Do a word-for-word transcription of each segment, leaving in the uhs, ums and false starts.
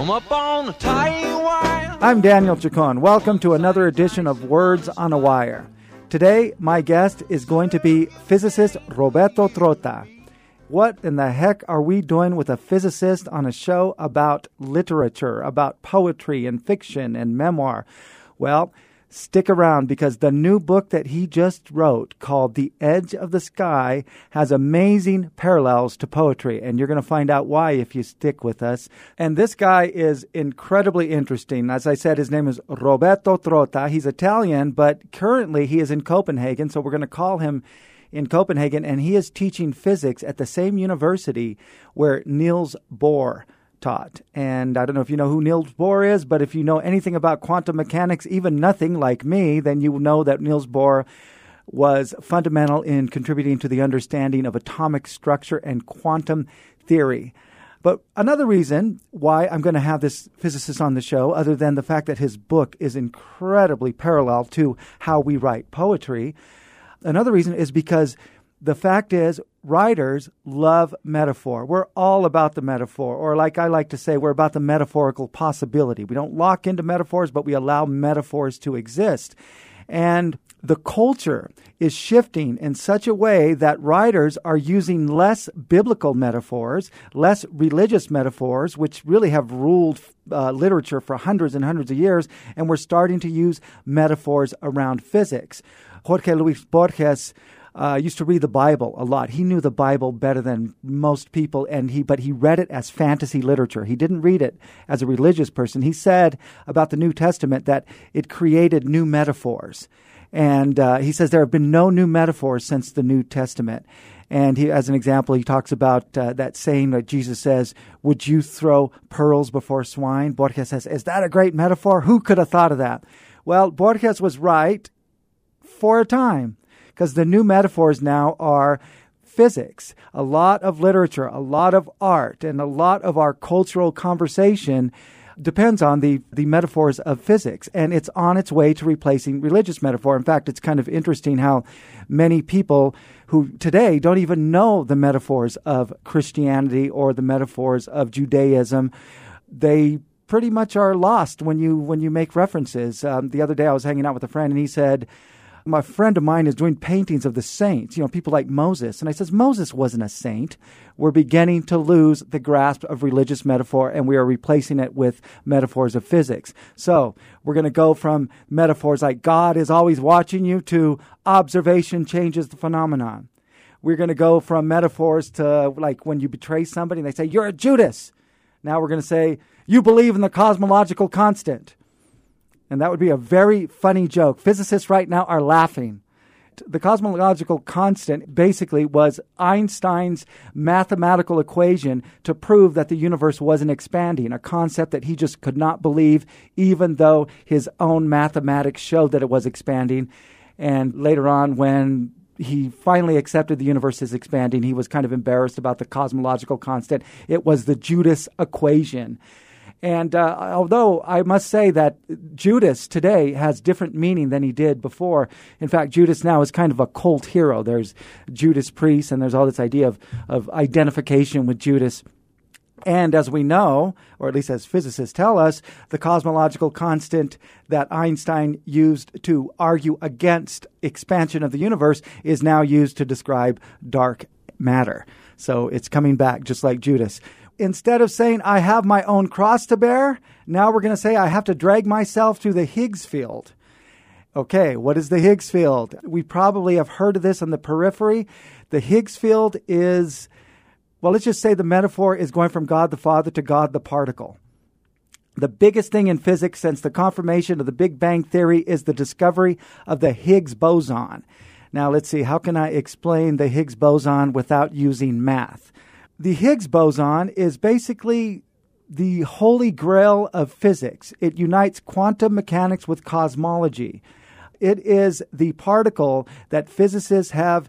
Come up on the tie wire. I'm Daniel Chacon. Welcome to another edition of Words on a Wire. Today, my guest is going to be physicist Roberto Trota. What in the heck are we doing with a physicist on a show about literature, about poetry and fiction and memoir? Well, stick around because the new book that he just wrote called The Edge of the Sky has amazing parallels to poetry, and you're going to find out why if you stick with us. And this guy is incredibly interesting. As I said, his name is Roberto Trota. He's Italian, but currently he is in Copenhagen, so we're going to call him in Copenhagen, and he is teaching physics at the same university where Niels Bohr taught. And I don't know if you know who Niels Bohr is, but if you know anything about quantum mechanics, even nothing like me, then you know that Niels Bohr was fundamental in contributing to the understanding of atomic structure and quantum theory. But another reason why I'm going to have this physicist on the show, other than the fact that his book is incredibly parallel to how we write poetry, another reason is because the fact is, writers love metaphor. We're all about the metaphor, or like I like to say, we're about the metaphorical possibility. We don't lock into metaphors, but we allow metaphors to exist. And the culture is shifting in such a way that writers are using less biblical metaphors, less religious metaphors, which really have ruled uh, literature for hundreds and hundreds of years, and we're starting to use metaphors around physics. Jorge Luis Borges Uh, used to read the Bible a lot. He knew the Bible better than most people, and he but he read it as fantasy literature. He didn't read it as a religious person. He said about the New Testament that it created new metaphors. And uh, he says there have been no new metaphors since the New Testament. And he, as an example, he talks about uh, that saying that Jesus says, "Would you throw pearls before swine?" Borges says, "Is that a great metaphor? Who could have thought of that?" Well, Borges was right for a time, because the new metaphors now are physics. A lot of literature, a lot of art, and a lot of our cultural conversation depends on the, the metaphors of physics, and it's on its way to replacing religious metaphor. In fact, it's kind of interesting how many people who today don't even know the metaphors of Christianity or the metaphors of Judaism, they pretty much are lost when you when you make references. Um, the other day I was hanging out with a friend, and he said, "My friend of mine is doing paintings of the saints, you know, people like Moses." And I says, Moses wasn't a saint. We're beginning to lose the grasp of religious metaphor, and we are replacing it with metaphors of physics. So we're going to go from metaphors like God is always watching you to observation changes the phenomenon. We're going to go from metaphors to like when you betray somebody and they say, "You're a Judas." Now we're going to say, "You believe in the cosmological constant." And that would be a very funny joke. Physicists right now are laughing. The cosmological constant basically was Einstein's mathematical equation to prove that the universe wasn't expanding, a concept that he just could not believe, even though his own mathematics showed that it was expanding. And later on, when he finally accepted the universe is expanding, he was kind of embarrassed about the cosmological constant. It was the Judas equation. And uh, although I must say that Judas today has different meaning than he did before. In fact, Judas now is kind of a cult hero. There's Judas Priest, and there's all this idea of, of identification with Judas. And as we know, or at least as physicists tell us, the cosmological constant that Einstein used to argue against expansion of the universe is now used to describe dark matter. So it's coming back just like Judas. Instead of saying, "I have my own cross to bear," now we're going to say, "I have to drag myself through the Higgs field." Okay, what is the Higgs field? We probably have heard of this on the periphery. The Higgs field is, well, let's just say the metaphor is going from God the Father to God the particle. The biggest thing in physics since the confirmation of the Big Bang Theory is the discovery of the Higgs boson. Now, let's see, how can I explain the Higgs boson without using math? The Higgs boson is basically the holy grail of physics. It unites quantum mechanics with cosmology. It is the particle that physicists have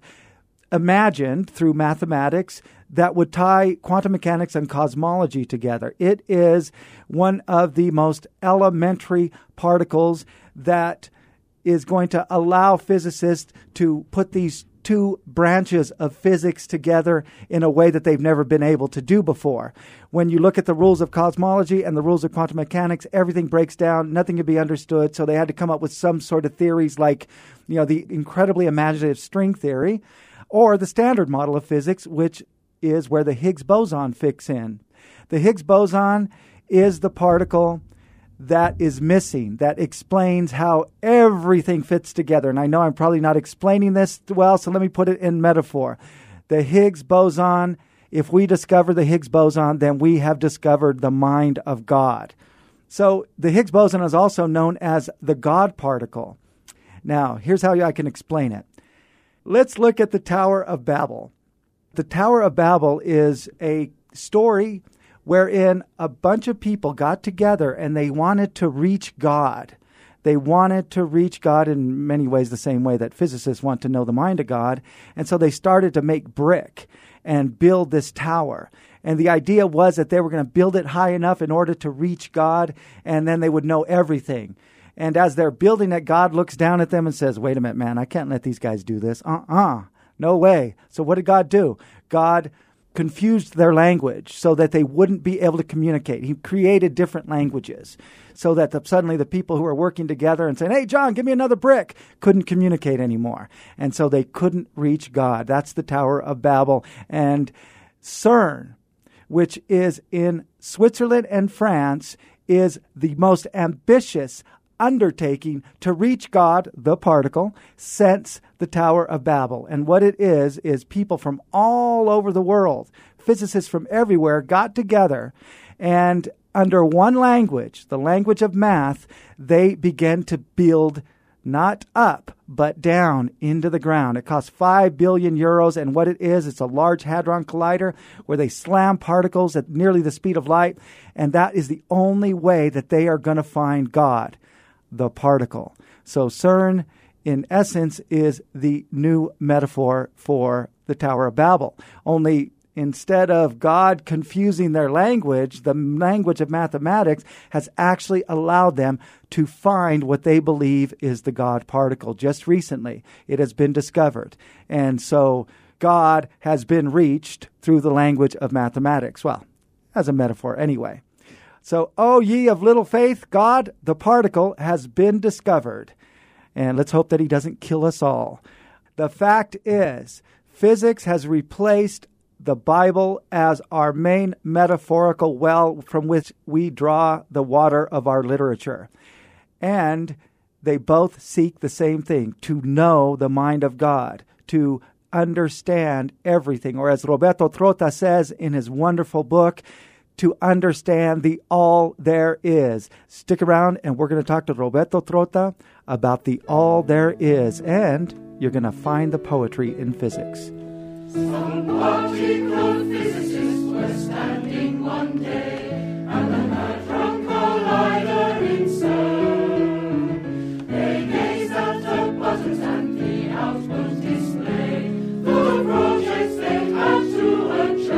imagined through mathematics that would tie quantum mechanics and cosmology together. It is one of the most elementary particles that is going to allow physicists to put these two branches of physics together in a way that they've never been able to do before. When you look at the rules of cosmology and the rules of quantum mechanics, everything breaks down, nothing can be understood, so they had to come up with some sort of theories like, you know, the incredibly imaginative string theory, or the standard model of physics, which is where the Higgs boson fits in. The Higgs boson is the particle that is missing, that explains how everything fits together. And I know I'm probably not explaining this well, so let me put it in metaphor. The Higgs boson, if we discover the Higgs boson, then we have discovered the mind of God. So the Higgs boson is also known as the God particle. Now, here's how I can explain it. Let's look at the Tower of Babel. The Tower of Babel is a story wherein a bunch of people got together and they wanted to reach God. They wanted to reach God in many ways the same way that physicists want to know the mind of God. And so they started to make brick and build this tower. And the idea was that they were going to build it high enough in order to reach God, and then they would know everything. And as they're building it, God looks down at them and says, wait a minute, man, I can't let these guys do this. Uh-uh, no way. So what did God do? God confused their language so that they wouldn't be able to communicate. He created different languages so that the, suddenly the people who were working together and saying, hey, John, give me another brick, couldn't communicate anymore. And so they couldn't reach God. That's the Tower of Babel. And CERN, which is in Switzerland and France, is the most ambitious undertaking to reach God, the particle, since the Tower of Babel. And what it is, is people from all over the world, physicists from everywhere, got together and under one language, the language of math, they began to build not up, but down into the ground. It costs five billion euros, and what it is, it's a large hadron collider where they slam particles at nearly the speed of light, and that is the only way that they are going to find God, the particle. So CERN, in essence, is the new metaphor for the Tower of Babel. Only instead of God confusing their language, the language of mathematics has actually allowed them to find what they believe is the God particle. Just recently, it has been discovered. And so God has been reached through the language of mathematics. Well, as a metaphor anyway. So, O ye of little faith, God, the particle, has been discovered. And let's hope that he doesn't kill us all. The fact is, physics has replaced the Bible as our main metaphorical well from which we draw the water of our literature. And they both seek the same thing, to know the mind of God, to understand everything. Or as Roberto Trota says in his wonderful book, to understand the all there is. Stick around and we're going to talk to Roberto Trota about the all there is, and you're going to find the poetry in physics. Some particle physicists were standing one day at the Hadron Collider in CERN. They gazed at the buttons and the output display, the projects they had to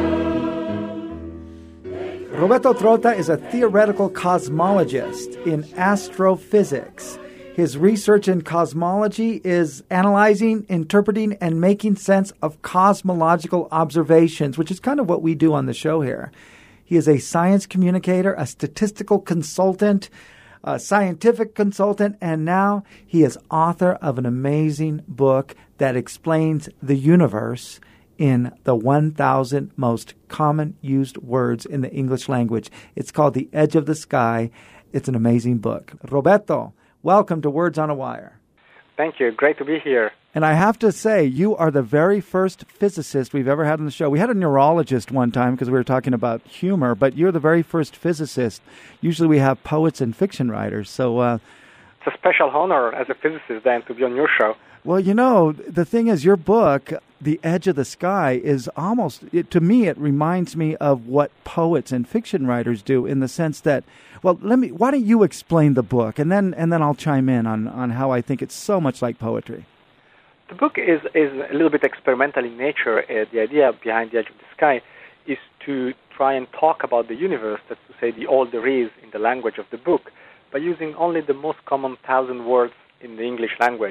adjourn. Roberto Trota is a theoretical cosmologist in astrophysics. His research in cosmology is analyzing, interpreting, and making sense of cosmological observations, which is kind of what we do on the show here. He is a science communicator, a statistical consultant, a scientific consultant, and now he is author of an amazing book that explains the universe in the one thousand most common used words in the English language. It's called The Edge of the Sky. It's an amazing book. Roberto, welcome to Words on a Wire. Thank you. Great to be here. And I have to say, you are the very first physicist we've ever had on the show. We had a neurologist one time because we were talking about humor, but you're the very first physicist. Usually we have poets and fiction writers. So uh, it's a special honor as a physicist then to be on your show. Well, you know, the thing is, your book, The Edge of the Sky, is almost, it, to me, it reminds me of what poets and fiction writers do in the sense that, well, let me, why don't you explain the book, and then and then I'll chime in on, on how I think it's so much like poetry. The book is, is a little bit experimental in nature. Uh, the idea behind The Edge of the Sky is to try and talk about the universe, that's to say the all there is in the language of the book, by using only the most common thousand words in the English language.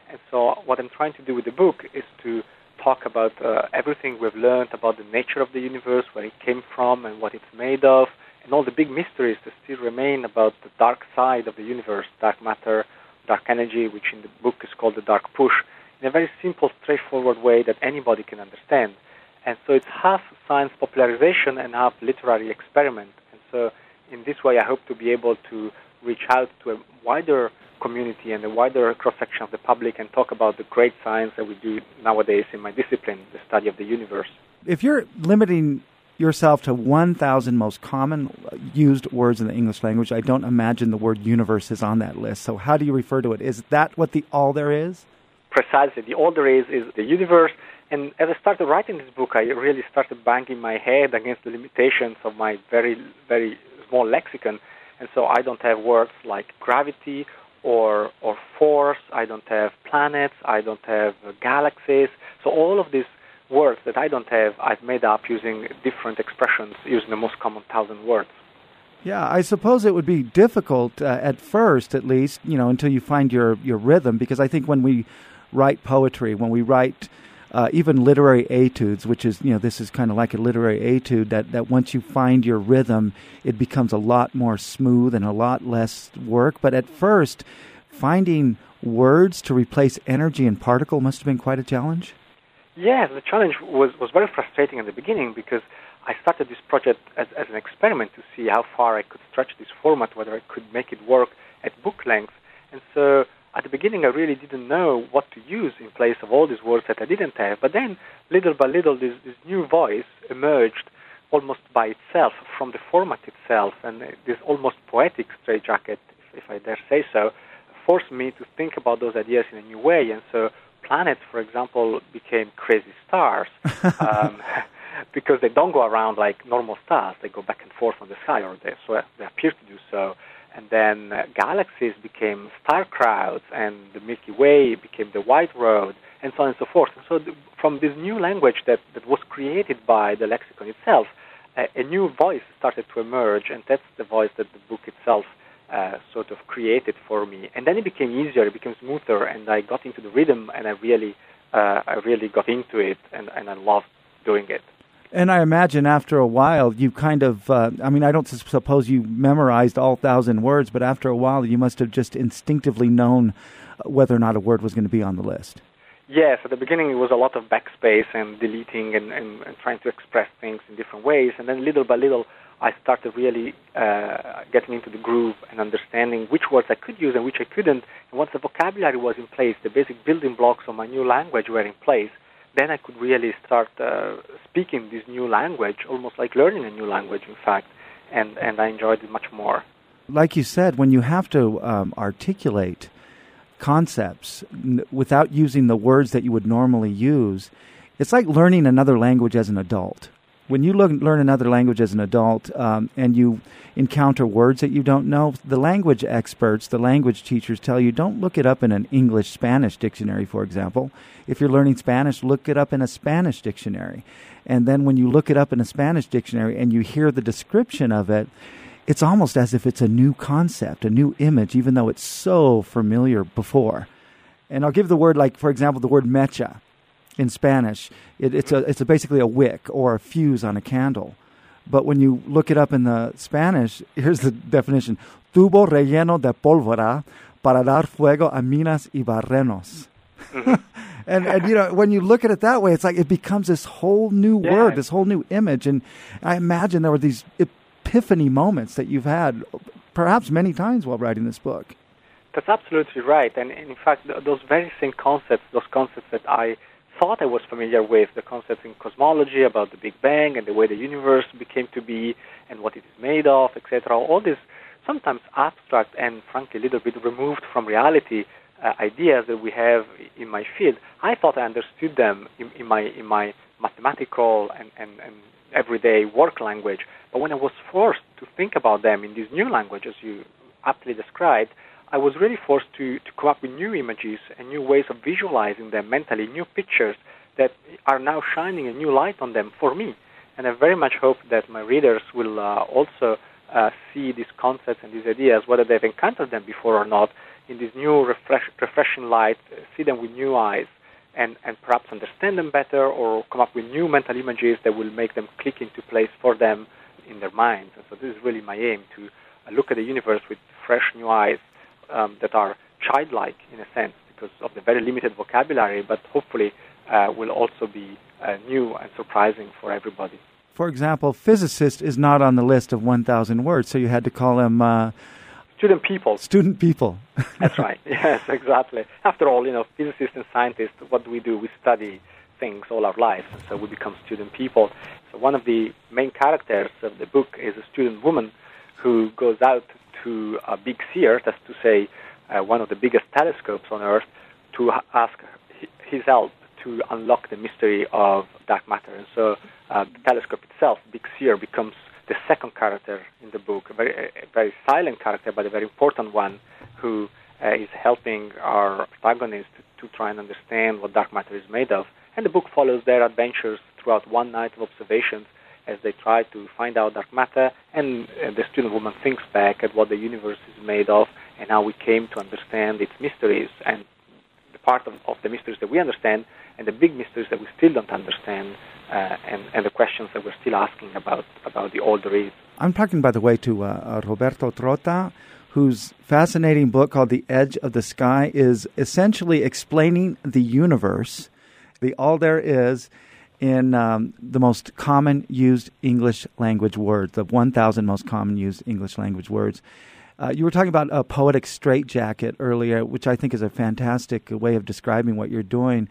And so what I'm trying to do with the book is to talk about uh, everything we've learned about the nature of the universe, where it came from and what it's made of, and all the big mysteries that still remain about the dark side of the universe, dark matter, dark energy, which in the book is called the dark push, in a very simple, straightforward way that anybody can understand. And so it's half science popularization and half literary experiment. And so in this way, I hope to be able to reach out to a wider community and a wider cross-section of the public and talk about the great science that we do nowadays in my discipline, the study of the universe. If you're limiting yourself to one thousand most common used words in the English language, I don't imagine the word universe is on that list. So how do you refer to it? Is that what the all there is? Precisely. The all there is is the universe. And as I started writing this book, I really started banging my head against the limitations of my very, very small lexicon. And so I don't have words like gravity or or force. I don't have planets. I don't have uh, galaxies. So all of these words that I don't have, I've made up using different expressions, using the most common thousand words. Yeah, I suppose it would be difficult uh, at first, at least, you know, until you find your, your rhythm, because I think when we write poetry, when we write uh, even literary etudes, which is, you know, this is kind of like a literary etude, that, that once you find your rhythm, it becomes a lot more smooth and a lot less work. But at first, finding words to replace energy and particle must have been quite a challenge. Yes, the challenge was, was very frustrating at the beginning because I started this project as, as an experiment to see how far I could stretch this format, whether I could make it work at book length. And so at the beginning I really didn't know what to use in place of all these words that I didn't have. But then, little by little, this, this new voice emerged almost by itself from the format itself. And this almost poetic straitjacket, if I dare say so, forced me to think about those ideas in a new way. And so planets, for example, became crazy stars um, because they don't go around like normal stars. They go back and forth on the sky, or they, so they appear to do so. And then uh, galaxies became star crowds, and the Milky Way became the White Road, and so on and so forth. And so th- from this new language that, that was created by the lexicon itself, uh, a new voice started to emerge, and that's the voice that the book itself Uh, sort of created for me. And then it became easier, it became smoother, and I got into the rhythm, and I really uh, I really got into it, and, and I loved doing it. And I imagine after a while, you kind of, uh, I mean, I don't suppose you memorized all thousand words, but after a while, you must have just instinctively known whether or not a word was going to be on the list. Yes, at the beginning it was a lot of backspace and deleting and, and, and trying to express things in different ways, and then little by little, I started really uh, getting into the groove and understanding which words I could use and which I couldn't. And once the vocabulary was in place, the basic building blocks of my new language were in place, then I could really start uh, speaking this new language, almost like learning a new language, in fact, and, and I enjoyed it much more. Like you said, when you have to um, articulate concepts n- without using the words that you would normally use, it's like learning another language as an adult. When you look, learn another language as an adult um, and you encounter words that you don't know, the language experts, the language teachers tell you don't look it up in an English-Spanish dictionary, for example. If you're learning Spanish, look it up in a Spanish dictionary. And then when you look it up in a Spanish dictionary and you hear the description of it, it's almost as if it's a new concept, a new image, even though it's so familiar before. And I'll give the word, like, for example, the word mecha. In Spanish, it, it's a it's a basically a wick or a fuse on a candle. But when you look it up in the Spanish, here's the definition: tubo relleno de pólvora para dar fuego a minas y barrenos. Mm-hmm. and, and, you know, when you look at it that way, it's like it becomes this whole new yeah. word, this whole new image. And I imagine there were these epiphany moments that you've had perhaps many times while writing this book. That's absolutely right. And, and in fact, th- those very same concepts, those concepts that I thought I was familiar with, the concepts in cosmology about the Big Bang and the way the universe became to be and what it is made of, et cetera. All these sometimes abstract and, frankly, a little bit removed from reality uh, ideas that we have in my field. I thought I understood them in, in my in my mathematical and, and, and everyday work language. But when I was forced to think about them in this new language, as you aptly described, I was really forced to, to come up with new images and new ways of visualizing them mentally, new pictures that are now shining a new light on them for me. And I very much hope that my readers will uh, also uh, see these concepts and these ideas, whether they've encountered them before or not, in this new refresh, refreshing light, uh, see them with new eyes, and, and perhaps understand them better, or come up with new mental images that will make them click into place for them in their minds. And so this is really my aim, to uh, look at the universe with fresh new eyes um, that are childlike in a sense because of the very limited vocabulary, but hopefully uh, will also be uh, new and surprising for everybody. For example, physicist is not on the list of one thousand words, so you had to call him... Uh, student people. Student people. That's right. Yes, exactly. After all, you know, physicists and scientists, what do we do? We study things all our lives, and so we become student people. So one of the main characters of the book is a student woman who goes out to a big seer, that's to say, uh, one of the biggest telescopes on Earth, to ask his help to unlock the mystery of dark matter. And so uh, the telescope itself, Big Seer, becomes the second character in the book, a very, a very silent character, but a very important one, who uh, is helping our protagonist to try and understand what dark matter is made of. And the book follows their adventures throughout one night of observations as they try to find out dark matter, and uh, the student woman thinks back at what the universe is made of and how we came to understand its mysteries, and the part of, of the mysteries that we understand and the big mysteries that we still don't understand, uh, and, and the questions that we're still asking about, about the all there is. I'm talking, by the way, to uh, Roberto Trota, whose fascinating book called The Edge of the Sky is essentially explaining the universe, the all there is, in um, the most common used English language words, the one thousand most common used English language words. Uh, you were talking about a poetic straitjacket earlier, which I think is a fantastic way of describing what you're doing.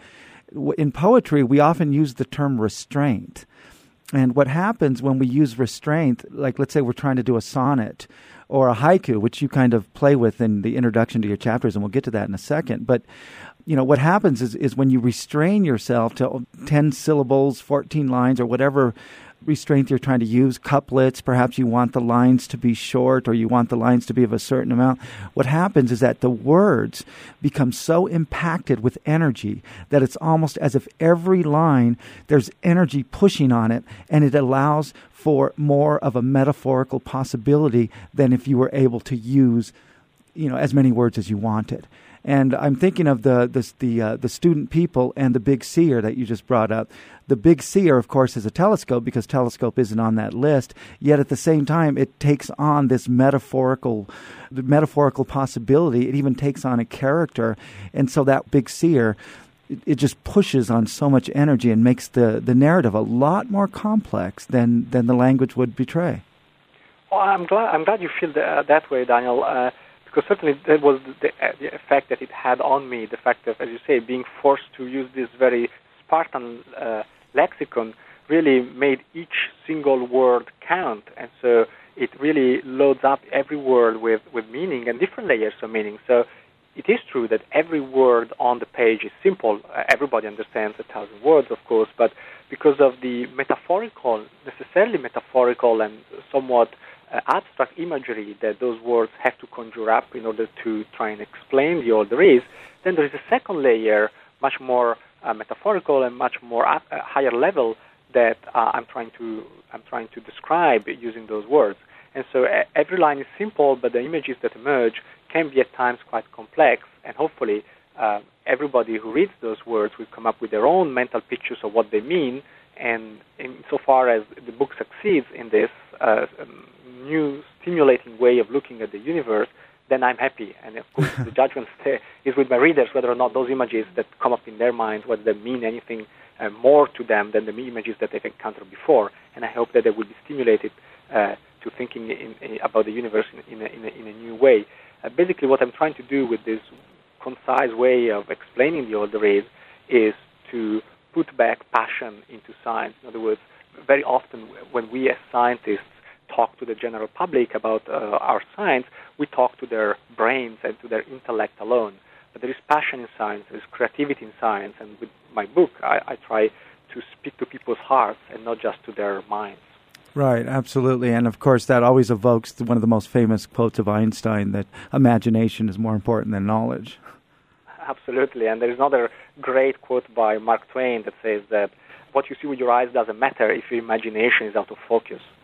In poetry, we often use the term restraint. And what happens when we use restraint, like let's say we're trying to do a sonnet or a haiku, which you kind of play with in the introduction to your chapters, and we'll get to that in a second. But, you know, what happens is, is when you restrain yourself to ten syllables, fourteen lines, or whatever restraint you're trying to use, couplets, perhaps you want the lines to be short or you want the lines to be of a certain amount. What happens is that the words become so impacted with energy that it's almost as if every line, there's energy pushing on it, and it allows for more of a metaphorical possibility than if you were able to use, you know, as many words as you wanted. And I'm thinking of the the the, uh, the student people and the big seer that you just brought up. The big seer, of course, is a telescope because telescope isn't on that list. Yet at the same time, it takes on this metaphorical, metaphorical possibility. It even takes on a character, and so that big seer, it, it just pushes on so much energy and makes the, the narrative a lot more complex than than the language would betray. Well, I'm glad I'm glad you feel the, uh, that way, Daniel. Uh, Because certainly that was the, the effect that it had on me, the fact of, as you say, being forced to use this very Spartan uh, lexicon really made each single word count. And so it really loads up every word with, with meaning and different layers of meaning. So it is true that every word on the page is simple. Uh, everybody understands a thousand words, of course, but because of the metaphorical, necessarily metaphorical and somewhat Uh, abstract imagery that those words have to conjure up in order to try and explain the all there is, then there is a second layer, much more uh, metaphorical and much more up, uh, higher level that uh, I'm trying to I'm trying to describe using those words. And so uh, every line is simple, but the images that emerge can be at times quite complex. And hopefully, uh, everybody who reads those words will come up with their own mental pictures of what they mean. And insofar as the book succeeds in this uh, um, new, stimulating way of looking at the universe, then I'm happy. And of course, the judgment is with my readers whether or not those images that come up in their minds, whether they mean anything uh, more to them than the images that they've encountered before. And I hope that they will be stimulated uh, to thinking in, in, about the universe in, in, a, in, a, in a new way. Uh, basically, what I'm trying to do with this concise way of explaining the all there is is to put back passion into science. In other words, very often when we as scientists talk to the general public about uh, our science, we talk to their brains and to their intellect alone. But there is passion in science, there is creativity in science, and with my book, I, I try to speak to people's hearts and not just to their minds. Right, absolutely. And of course, that always evokes one of the most famous quotes of Einstein, that imagination is more important than knowledge. Absolutely. And there is another great quote by Mark Twain that says that what you see with your eyes doesn't matter if your imagination is out of focus.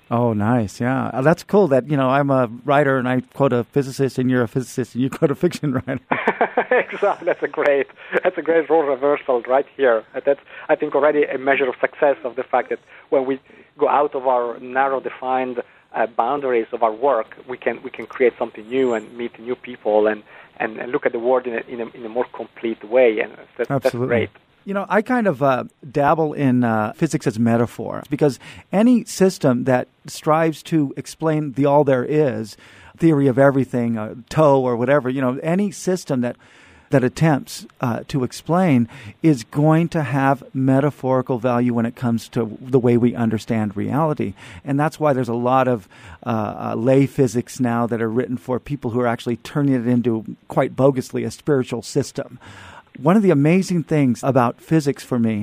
Oh, nice. Yeah. Uh, That's cool that, you know, I'm a writer and I quote a physicist and you're a physicist and you quote a fiction writer. Exactly. That's a great, that's a great role reversal right here. That's, I think, already a measure of success of the fact that when we go out of our narrow defined uh, boundaries of our work, we can we can create something new and meet new people and, and, and look at the world in a, in a, in a more complete way. And that's, that's great. You know, I kind of uh, dabble in uh, physics as metaphor because any system that strives to explain the all there is, theory of everything, uh, TOE or whatever, you know, any system that that attempts uh, to explain is going to have metaphorical value when it comes to the way we understand reality. And that's why there's a lot of uh, uh, lay physics now that are written for people who are actually turning it into, quite bogusly, a spiritual system. One of the amazing things about physics for me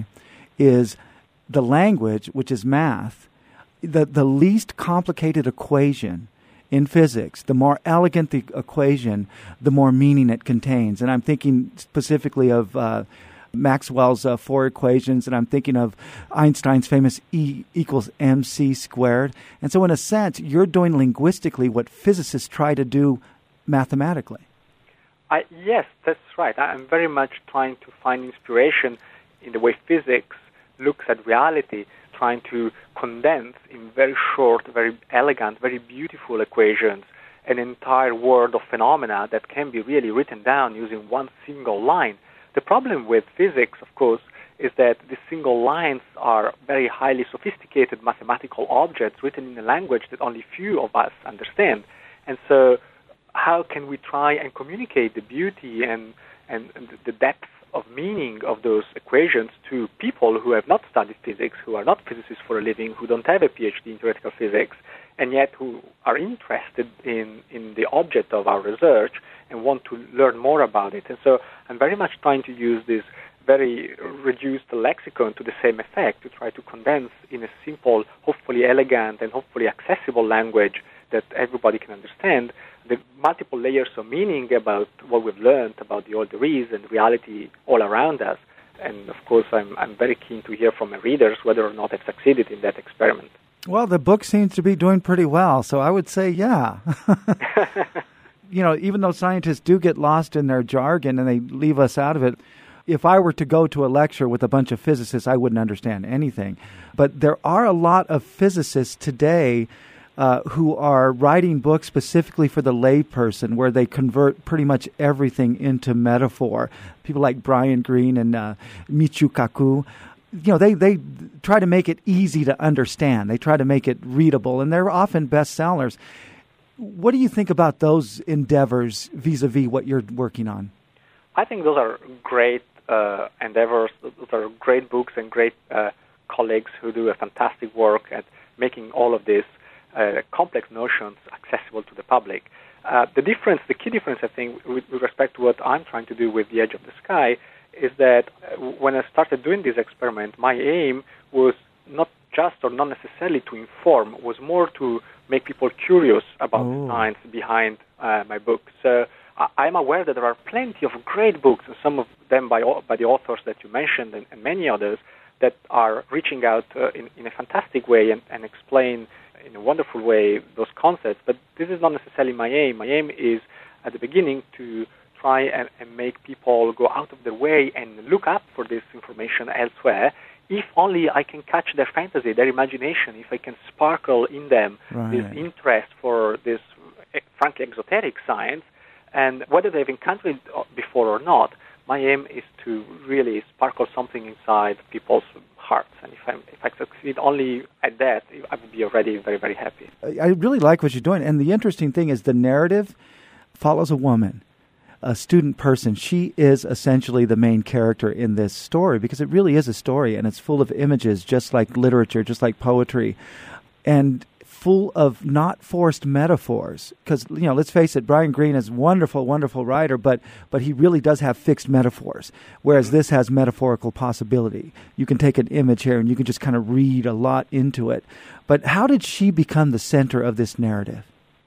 is the language, which is math. The, the least complicated equation in physics, the more elegant the equation, the more meaning it contains. And I'm thinking specifically of uh, Maxwell's uh, four equations, and I'm thinking of Einstein's famous E equals mc squared. And so in a sense, you're doing linguistically what physicists try to do mathematically. I, yes, that's right. I'm very much trying to find inspiration in the way physics looks at reality, trying to condense in very short, very elegant, very beautiful equations an entire world of phenomena that can be really written down using one single line. The problem with physics, of course, is that these single lines are very highly sophisticated mathematical objects written in a language that only few of us understand. And so how can we try and communicate the beauty and, and, and the depth of meaning of those equations to people who have not studied physics, who are not physicists for a living, who don't have a P H D in theoretical physics, and yet who are interested in, in the object of our research and want to learn more about it. And so I'm very much trying to use this very reduced lexicon to the same effect, to try to condense in a simple, hopefully elegant, and hopefully accessible language that everybody can understand the multiple layers of meaning about what we've learned about the all there is and reality all around us. And of course, I'm I'm very keen to hear from my readers whether or not I've succeeded in that experiment. Well, the book seems to be doing pretty well, so I would say yeah. You know, even though scientists do get lost in their jargon and they leave us out of it, if I were to go to a lecture with a bunch of physicists, I wouldn't understand anything. But there are a lot of physicists today Uh, who are writing books specifically for the layperson, where they convert pretty much everything into metaphor. People like Brian Greene and uh, Michio Kaku, you know, they, they try to make it easy to understand. They try to make it readable, and they're often bestsellers. What do you think about those endeavors vis-a-vis what you're working on? I think those are great uh, endeavors. Those are great books and great uh, colleagues who do a fantastic work at making all of this Uh, complex notions accessible to the public. Uh, the difference, the key difference, I think, with, with respect to what I'm trying to do with The Edge of the Sky, is that uh, when I started doing this experiment, my aim was not just or not necessarily to inform, was more to make people curious about the science behind uh, my book. So I, I'm aware that there are plenty of great books, and some of them by, by the authors that you mentioned and, and many others, that are reaching out uh, in, in a fantastic way and, and explain in a wonderful way those concepts, but this is not necessarily my aim. My aim is, at the beginning, to try and, and make people go out of their way and look up for this information elsewhere, if only I can catch their fantasy, their imagination, if I can sparkle in them right. this interest for this, frankly, exoteric science, and whether they've encountered it before or not, my aim is to really sparkle something inside people's hearts. And if I if I succeed only at that, I would be already very, very happy. I really like what you're doing. And the interesting thing is the narrative follows a woman, a student person. She is essentially the main character in this story because it really is a story, and it's full of images, just like literature, just like poetry, and full of not forced metaphors. Because, you know, let's face it, Brian Greene is a wonderful, wonderful writer, but but he really does have fixed metaphors, whereas this has metaphorical possibility. You can take an image here and you can just kind of read a lot into it. But how did she become the center of this narrative?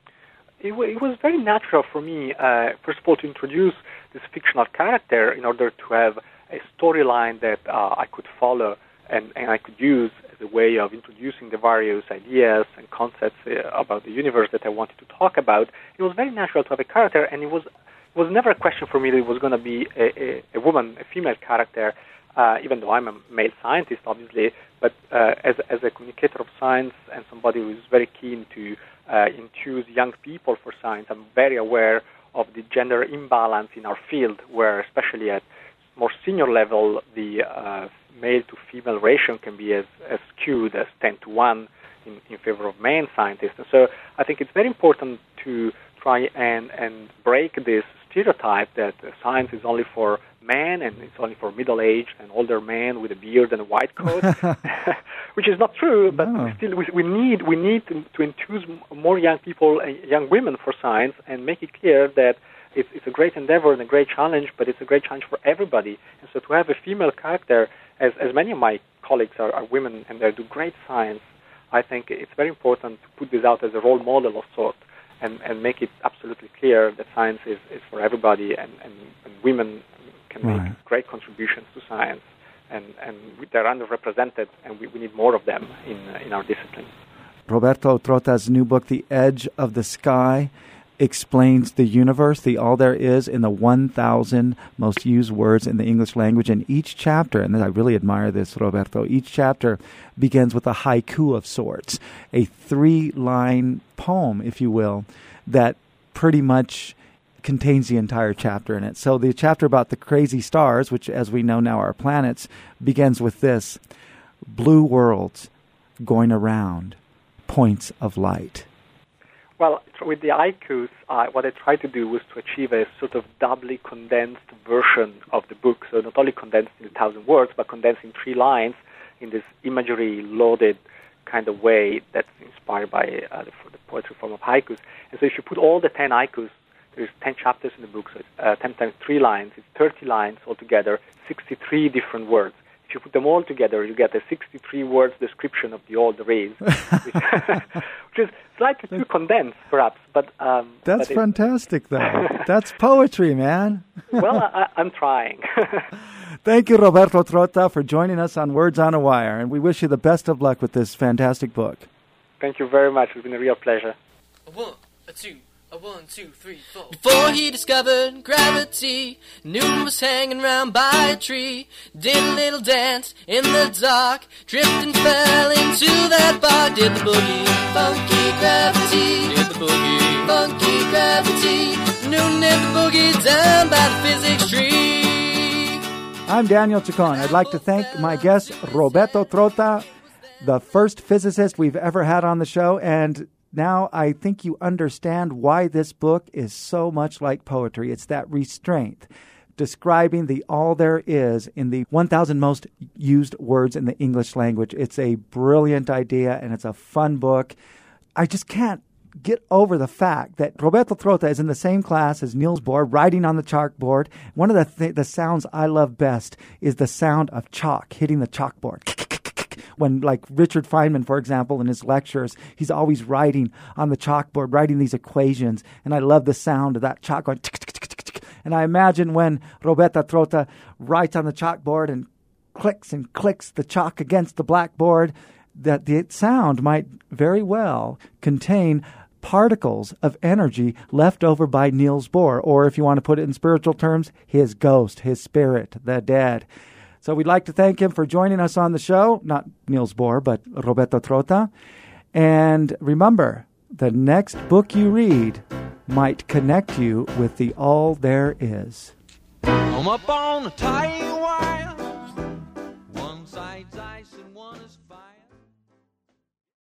It, w- it was very natural for me, uh, first of all, to introduce this fictional character in order to have a storyline that uh, I could follow and, and I could use the way of introducing the various ideas and concepts uh, about the universe that I wanted to talk about, it was very natural to have a character, and it was it was never a question for me that it was going to be a, a, a woman, a female character, uh, even though I'm a male scientist, obviously, but uh, as, as a communicator of science and somebody who is very keen to uh, infuse young people for science, I'm very aware of the gender imbalance in our field, where especially at more senior level, the uh, male to female ratio can be as, as skewed as ten to one in, in favor of men scientists. And so I think it's very important to try and, and break this stereotype that uh, science is only for men and it's only for middle-aged and older men with a beard and a white coat, which is not true, but No. still we, we need we need to, to enthuse more young people, uh, young women for science, and make it clear that it's, it's a great endeavor and a great challenge, but it's a great challenge for everybody. And so to have a female character, as, as many of my colleagues are, are women and they do great science, I think it's very important to put this out as a role model of sorts. And, and make it absolutely clear that science is, is for everybody, and, and, and women can make Right. great contributions to science, and, and they're underrepresented, and we, we need more of them in, uh, in our discipline. Roberto Trota's new book, The Edge of the Sky, explains the universe, the all there is, in the one thousand most used words in the English language. And each chapter, and I really admire this, Roberto, each chapter begins with a haiku of sorts, a three-line poem, if you will, that pretty much contains the entire chapter in it. So the chapter about the crazy stars, which as we know now are planets, begins with this: blue worlds going around, points of light. Well, with the haikus, uh, what I tried to do was to achieve a sort of doubly condensed version of the book. So not only condensed in a thousand words, but condensed in three lines in this imagery-loaded kind of way that's inspired by uh, the, the poetry form of haikus. And so if you put all the ten haikus, there's ten chapters in the book, so it's uh, ten times three lines, it's thirty lines altogether, sixty-three different words. If you put them all together, you get a sixty-three words description of the all there is, which, which is slightly too condensed, perhaps. But um, That's but fantastic, though. That's poetry, man. Well, I, I'm trying. Thank you, Roberto Trota, for joining us on Words on a Wire, and we wish you the best of luck with this fantastic book. Thank you very much. It's been a real pleasure. A one, a two, a one, two, three, four. Before he discovered gravity, Newton was hanging round by a tree. Did a little dance in the dark, tripped and fell into that bar. Did the boogie, funky gravity. Did the boogie, funky gravity. Newton did the boogie down by the physics tree. I'm Daniel Chacon. I'd like to thank my guest, Roberto Trota, the first physicist we've ever had on the show, and now I think you understand why this book is so much like poetry. It's that restraint, describing the all there is in the one thousand most used words in the English language. It's a brilliant idea, and it's a fun book. I just can't get over the fact that Roberto Trota is in the same class as Niels Bohr, writing on the chalkboard. One of the th- the sounds I love best is the sound of chalk hitting the chalkboard. When, like Richard Feynman, for example, in his lectures, he's always writing on the chalkboard, writing these equations, and I love the sound of that chalk going tick, tick, tick, tick, tick. And I imagine when Roberto Trota writes on the chalkboard and clicks and clicks the chalk against the blackboard, that the sound might very well contain particles of energy left over by Niels Bohr, or if you want to put it in spiritual terms, his ghost, his spirit, the dead. So we'd like to thank him for joining us on the show, not Niels Bohr, but Roberto Trota. And remember, the next book you read might connect you with the all there is. I'm up on a tight wire. One side's ice and one is